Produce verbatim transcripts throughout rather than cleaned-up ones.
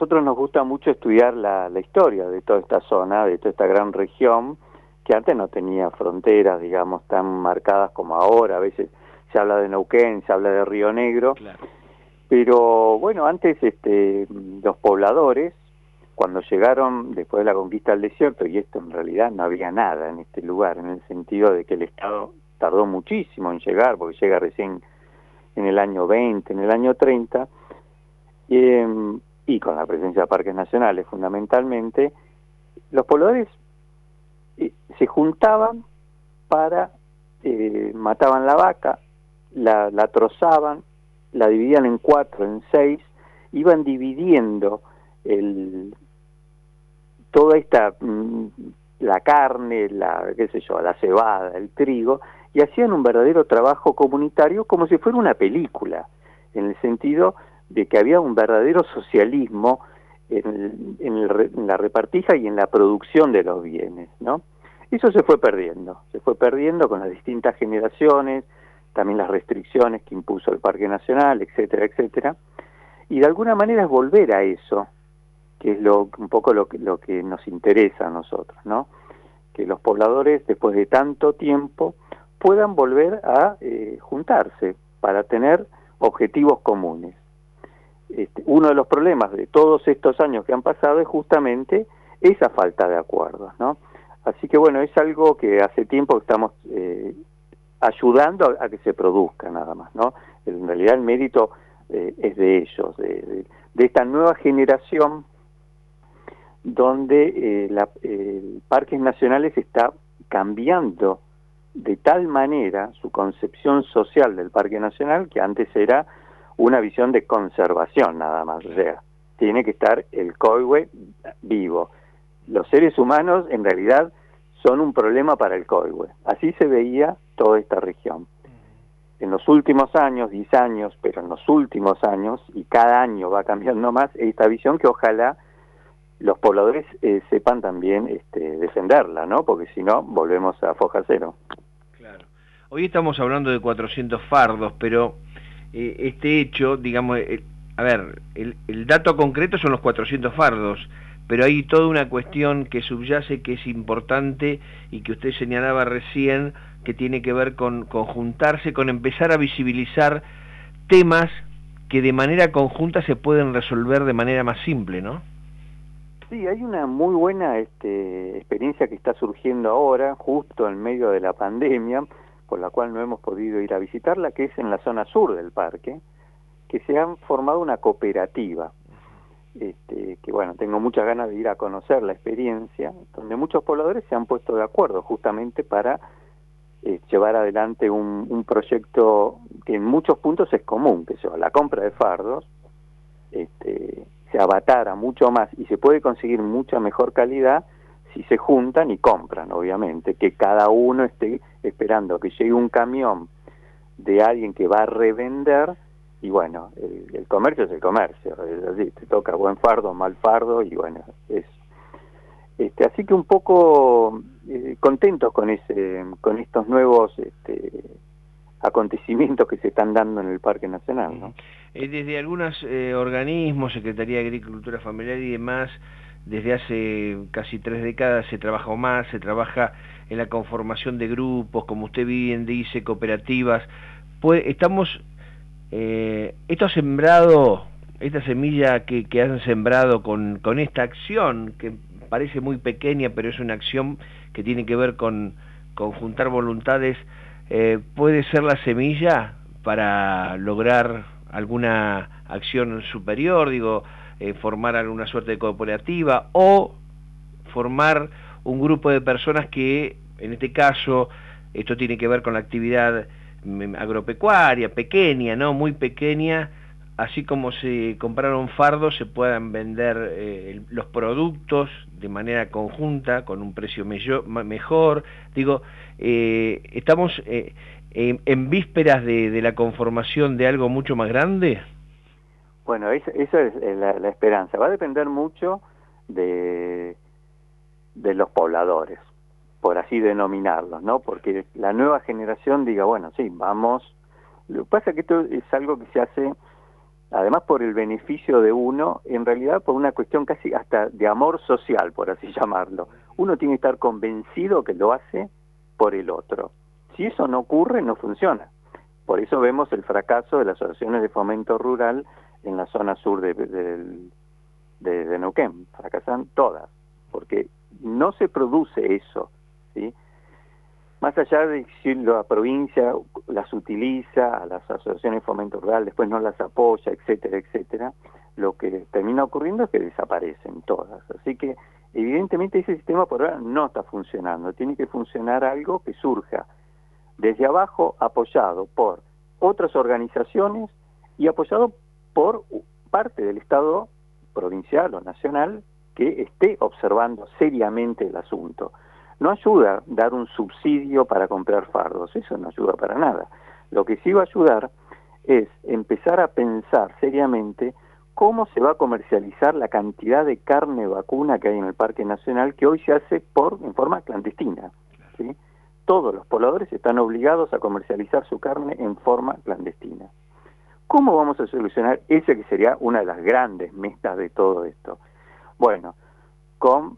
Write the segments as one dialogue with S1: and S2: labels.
S1: nosotros nos gusta mucho estudiar la, la historia de toda esta zona, de toda esta gran región, que antes no tenía fronteras, digamos, tan marcadas como ahora. A veces se habla de Neuquén, se habla de Río Negro,
S2: Claro.
S1: Pero bueno, antes este, los pobladores, cuando llegaron después de la conquista del desierto, y esto en realidad no había nada en este lugar, en el sentido de que el Estado tardó muchísimo en llegar, porque llega recién en el año veinte, en el año treinta, eh, y con la presencia de parques nacionales fundamentalmente, los pobladores eh, se juntaban para, eh, mataban la vaca, la, la trozaban, la dividían en cuatro, en seis, iban dividiendo el, toda esta, mmm, la carne, la, qué sé yo, la cebada, el trigo, y hacían un verdadero trabajo comunitario como si fuera una película, en el sentido de que había un verdadero socialismo en, el, en, el, en la repartija y en la producción de los bienes, ¿no? Eso se fue perdiendo, se fue perdiendo con las distintas generaciones, también las restricciones que impuso el Parque Nacional, etcétera, etcétera, y de alguna manera es volver a eso, que es lo, un poco lo que, lo que nos interesa a nosotros, ¿no? Que los pobladores, después de tanto tiempo, puedan volver a eh, juntarse para tener objetivos comunes. Este, uno de los problemas de todos estos años que han pasado es justamente esa falta de acuerdos, ¿no? Así que bueno, es algo que hace tiempo que estamos eh, ayudando a, a que se produzca nada más, ¿no? En realidad el mérito eh, es de ellos, de, de, de esta nueva generación donde eh, la, eh, Parques Nacionales está cambiando de tal manera su concepción social del Parque Nacional, que antes era una visión de conservación nada más, o sea, tiene que estar el coihue vivo. Los seres humanos en realidad son un problema para el coihue. Así se veía toda esta región. En los últimos años, diez años, pero en los últimos años, y cada año va cambiando más, esta visión que ojalá los pobladores eh, sepan también este, defenderla, ¿no? Porque si no, volvemos a foja cero.
S2: Claro. Hoy estamos hablando de cuatrocientos fardos, pero eh, este hecho, digamos, eh, a ver, el, el dato concreto son los cuatrocientos fardos, pero hay toda una cuestión que subyace, que es importante y que usted señalaba recién, que tiene que ver con, con juntarse, con empezar a visibilizar temas que de manera conjunta se pueden resolver de manera más simple, ¿no?
S1: Sí, hay una muy buena este, experiencia que está surgiendo ahora, justo en medio de la pandemia, por la cual no hemos podido ir a visitarla, que es en la zona sur del parque, que se han formado una cooperativa, este, que bueno, tengo muchas ganas de ir a conocer la experiencia, donde muchos pobladores se han puesto de acuerdo justamente para eh, llevar adelante un, un proyecto que en muchos puntos es común, que es la compra de fardos, este, se abatara mucho más y se puede conseguir mucha mejor calidad si se juntan y compran, obviamente, que cada uno esté esperando que llegue un camión de alguien que va a revender, y bueno, el, el comercio es el comercio, es así, te toca buen fardo, mal fardo, y bueno, es este, así que un poco eh, contentos con ese, con estos nuevos este, acontecimientos que se están dando en el Parque Nacional, ¿no?
S2: Eh, desde algunos eh, organismos, Secretaría de Agricultura Familiar y demás, desde hace casi tres décadas se trabaja más, se trabaja en la conformación de grupos, como usted bien dice, cooperativas. Pues estamos, eh, esto ha sembrado, esta semilla que, que han sembrado con, con esta acción, que parece muy pequeña, pero es una acción que tiene que ver con, con juntar voluntades, eh, ¿puede ser la semilla para lograr alguna acción superior, digo, eh, formar alguna suerte de cooperativa o formar un grupo de personas que, en este caso, esto tiene que ver con la actividad agropecuaria, pequeña, ¿no? Muy pequeña, así como se compraron fardos, se puedan vender eh, los productos de manera conjunta, con un precio mayor, mejor, digo, eh, estamos... Eh, En, en vísperas de, de la conformación de algo mucho más grande?
S1: Bueno, esa, esa es la, la esperanza. Va a depender mucho de, de los pobladores, por así denominarlos, ¿no? Porque la nueva generación diga, bueno, sí, vamos... Lo que pasa es que esto es algo que se hace además por el beneficio de uno, en realidad por una cuestión casi hasta de amor social, por así llamarlo. Uno tiene que estar convencido que lo hace por el otro. Si eso no ocurre, no funciona. Por eso vemos el fracaso de las asociaciones de fomento rural en la zona sur de, de, de, de Neuquén. Fracasan todas, porque no se produce eso, ¿sí? Más allá de si la provincia las utiliza, a las asociaciones de fomento rural, después no las apoya, etcétera, etcétera, lo que termina ocurriendo es que desaparecen todas. Así que, evidentemente, ese sistema por ahora no está funcionando. Tiene que funcionar algo que surja desde abajo, apoyado por otras organizaciones y apoyado por parte del Estado provincial o nacional que esté observando seriamente el asunto. No ayuda dar un subsidio para comprar fardos, eso no ayuda para nada. Lo que sí va a ayudar es empezar a pensar seriamente cómo se va a comercializar la cantidad de carne vacuna que hay en el Parque Nacional, que hoy se hace por en forma clandestina, ¿sí? Todos los pobladores están obligados a comercializar su carne en forma clandestina. ¿Cómo vamos a solucionar ese que sería una de las grandes metas de todo esto? Bueno, con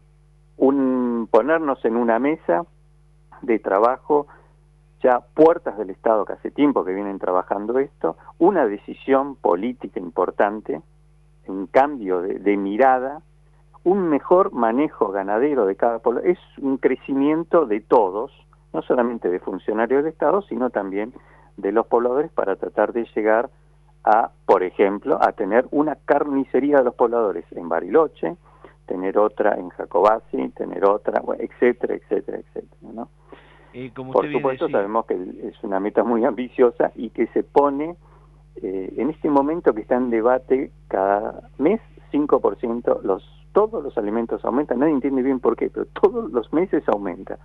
S1: un, ponernos en una mesa de trabajo, ya puertas del Estado que hace tiempo que vienen trabajando esto, una decisión política importante, un cambio de, de mirada, un mejor manejo ganadero de cada pueblo, es un crecimiento de todos, no solamente de funcionarios del Estado, sino también de los pobladores para tratar de llegar a, por ejemplo, a tener una carnicería de los pobladores en Bariloche, tener otra en Jacobasi, tener otra, bueno, etcétera, etcétera, etcétera, ¿no?
S2: Eh, como
S1: por
S2: usted
S1: supuesto
S2: decía,
S1: sabemos que es una meta muy ambiciosa y que se pone eh, en este momento que está en debate cada mes cinco por ciento, los, todos los alimentos aumentan, nadie entiende bien por qué, pero todos los meses aumenta.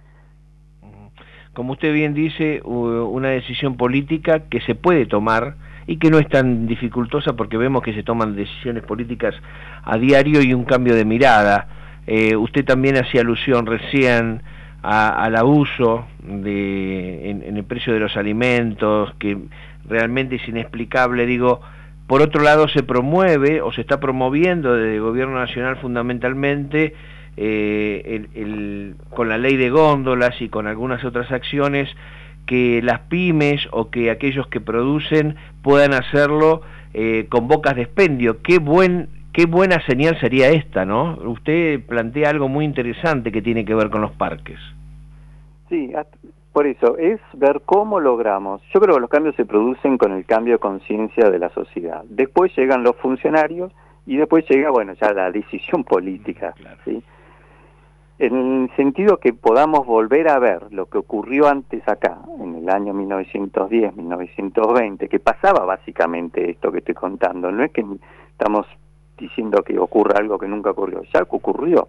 S2: Como usted bien dice, una decisión política que se puede tomar y que no es tan dificultosa porque vemos que se toman decisiones políticas a diario y un cambio de mirada. Eh, usted también hacía alusión recién a, al abuso de, en, en el precio de los alimentos, que realmente es inexplicable. Digo, por otro lado se promueve o se está promoviendo desde el gobierno nacional fundamentalmente eh, el, el, con la ley de góndolas y con algunas otras acciones, que las pymes o que aquellos que producen puedan hacerlo eh, con bocas de expendio. Qué buen, qué buena señal sería esta, ¿no? Usted plantea algo muy interesante que tiene que ver con los parques.
S1: Sí, por eso, es ver cómo logramos. Yo creo que los cambios se producen con el cambio de conciencia de la sociedad. Después llegan los funcionarios y después llega, bueno, ya la decisión política, claro. ¿Sí? En el sentido que podamos volver a ver lo que ocurrió antes acá, en el año mil novecientos diez, mil novecientos veinte, que pasaba básicamente esto que estoy contando. No es que estamos diciendo que ocurra algo que nunca ocurrió, ya ocurrió.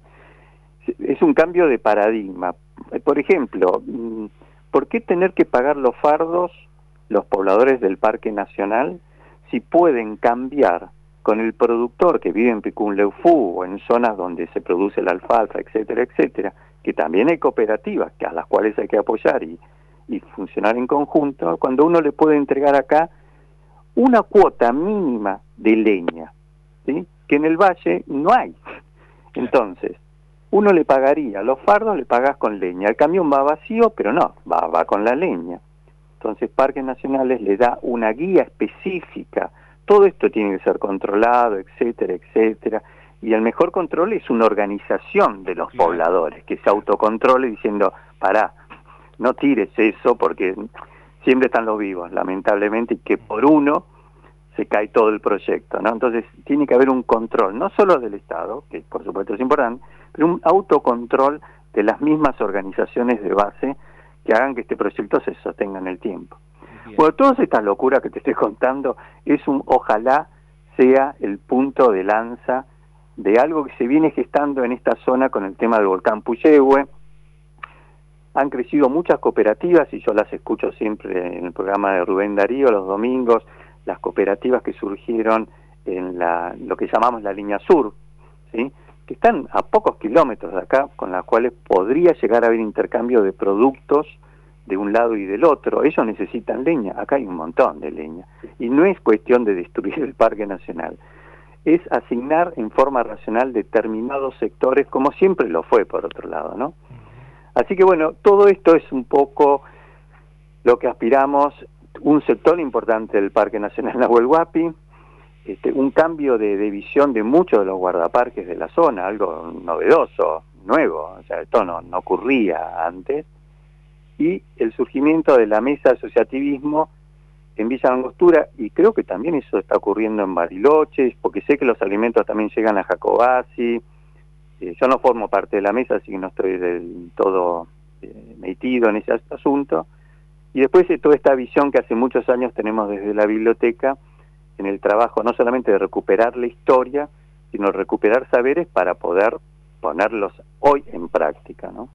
S1: Es un cambio de paradigma. Por ejemplo, ¿por qué tener que pagar los fardos los pobladores del Parque Nacional si pueden cambiar con el productor que vive en Picunleufú o en zonas donde se produce la alfalfa, etcétera, etcétera, que también hay cooperativas que a las cuales hay que apoyar y, y funcionar en conjunto, cuando uno le puede entregar acá una cuota mínima de leña, ¿sí? Que en el valle no hay. Entonces, uno le pagaría, los fardos le pagás con leña, el camión va vacío, pero no, va, va con la leña. Entonces, Parques Nacionales le da una guía específica. Todo esto tiene que ser controlado, etcétera, etcétera, y el mejor control es una organización de los pobladores, que se autocontrole diciendo, pará, no tires eso porque siempre están los vivos, lamentablemente, y que por uno se cae todo el proyecto, ¿no? Entonces tiene que haber un control, no solo del Estado, que por supuesto es importante, pero un autocontrol de las mismas organizaciones de base que hagan que este proyecto se sostenga en el tiempo. Bien. Bueno, todas estas locuras que te estoy contando es un, ojalá sea el punto de lanza de algo que se viene gestando en esta zona con el tema del volcán Puyehue. Han crecido muchas cooperativas y yo las escucho siempre en el programa de Rubén Darío los domingos, las cooperativas que surgieron en la, lo que llamamos la línea sur, ¿sí? Que están a pocos kilómetros de acá, con las cuales podría llegar a haber intercambio de productos de un lado y del otro. Ellos necesitan leña, acá hay un montón de leña. Y no es cuestión de destruir el Parque Nacional, es asignar en forma racional determinados sectores, como siempre lo fue por otro lado, ¿no? Así que bueno, todo esto es un poco lo que aspiramos, un sector importante del Parque Nacional Nahuel Huapi, este, un cambio de, de visión de muchos de los guardaparques de la zona, algo novedoso, nuevo, o sea, esto no, no ocurría antes, y el surgimiento de la mesa de asociativismo en Villa Langostura, y creo que también eso está ocurriendo en Bariloche, porque sé que los alimentos también llegan a Jacobasi. Eh, yo no formo parte de la mesa, así que no estoy del todo eh, metido en ese asunto. Y después de toda esta visión que hace muchos años tenemos desde la biblioteca, en el trabajo no solamente de recuperar la historia, sino recuperar saberes para poder ponerlos hoy en práctica, ¿no?